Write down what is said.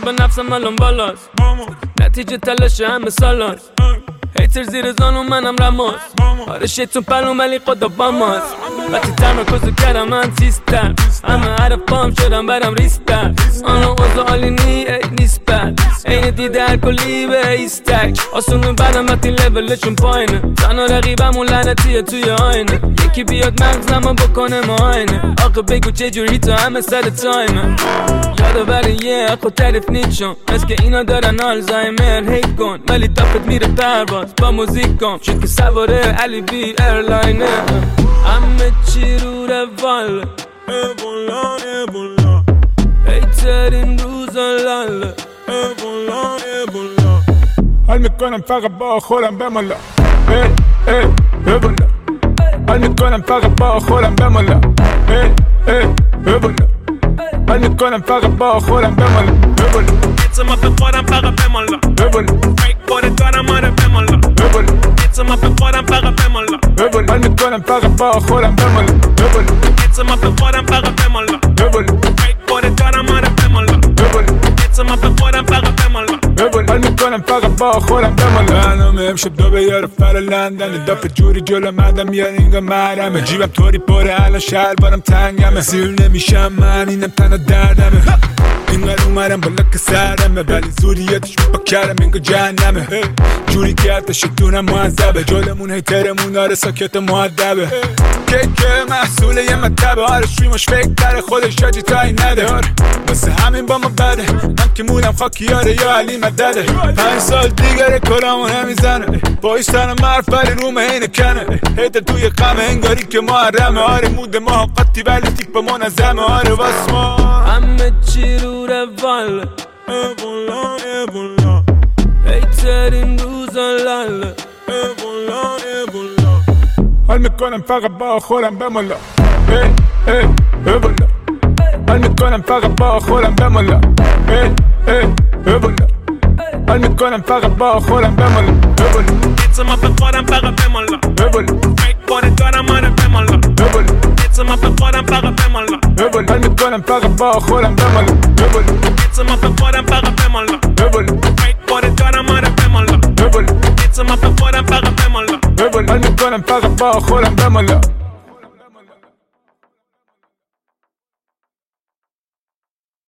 به نفسم الان بالاست، نتیجه تلاش همه سالاست. هیتر زیر زانو منم رماس، آره شیطون پلو ولی خدا با ماست. وقتی تمرکز کردم من سیستم، همه حرفام شدم برم ریستر. آنو اوضاع عالی نی نیست بد، این دیده هر کلی به ایستک. آسونه بدم وقتی لولشون پایینه، تنها رقیبمون لعنتیه توی آینه. یکی بیاد مغزمو بکنه معاینه، آقا بگو چجوری تو همه سر تایمه. یادآور یه خود تعریف نیچون، از که اینا دارن آلزایمر. هیت کن ولی دافت میره پرواز با موزیک کن، شد که سواره علی بی ایرلاینه. همه چی رو روال ایبولا ایبولا، هیترین روزا لاله ایبولا ایبولا. حال میکنم فقط با خودم بمالا، ای ای ایبولا. حال میکنم فقط با خودم بمالا، ای ای ایبولا. حال میکنم فقط با خودم بمالا، ایبولا. اعتماد به خودم فقط بمالا، ایبولا. فکر خودت دارم آره بمالا، ایبولا. اعتماد به خودم فقط بمالا، ایبولا. حال میکنم فقط با خودم بمالا، ایبولا. اعتماد به خودم فقط بمالا، ایبولا. فکر خودت دارم آره بمالا، ایبولا. اعتماد به خودم فقط بمالا. حال میکنم فقط با خودم بمالا. برنامه امشب دو بیاره فر لندن، دافه جوری جلو مدم میاد اینگاه محرمه. جیبم طوری پره الان شهر بارم تنگمه، سیر نمیشم من اینم تنها دردمه. اینقدر اومدم بالا که سردمه، ولی زوریتش با کرم اینگاه جهنمه. جوری که حتی شکلونم معذبه، جلمون هیترمون داره ساکت معدبه. که محصوله یه مطبه، آره شویمش فکر داره خودش شاجی تایی نده. واسه همین با ما بده، من که مودم خاکیاره یا علی مدده. 5 سال دیگره کلامو نمیزنه، باش تنم مرف ولی رومه اینه کنه. هیتر توی قمه انگاری که محرمه، آره مود ما قطی ولی تیک با منظمه. آره واس ما همه چی رو روال ایبولا ایبولا، هیترین روزا لاله ایبولا ایبولا. حال میکنم فقط با خودم بمالا، ای ای ایبولا. حال میکنم فقط با خودم بمالا، ای ای ایبولا. حال میکنم فقط با خودم بمالا، ایبولا. اعتماد به خودم فقط بمالا، ایبولا. فکر خودت دارم آره بمالا، ایبولا. اعتماد به خودم فقط بمالا، ایبولا. حال میکنم فقط با خودم بمالا، ایبولا. اعتماد به خودم فقط بمالا، ایبولا. فکر خودت دارم آره بمالا، ایبولا. اعتماد به خودم فقط بمالا. ایبولا. حال میکنم فقط با خودم بمالا.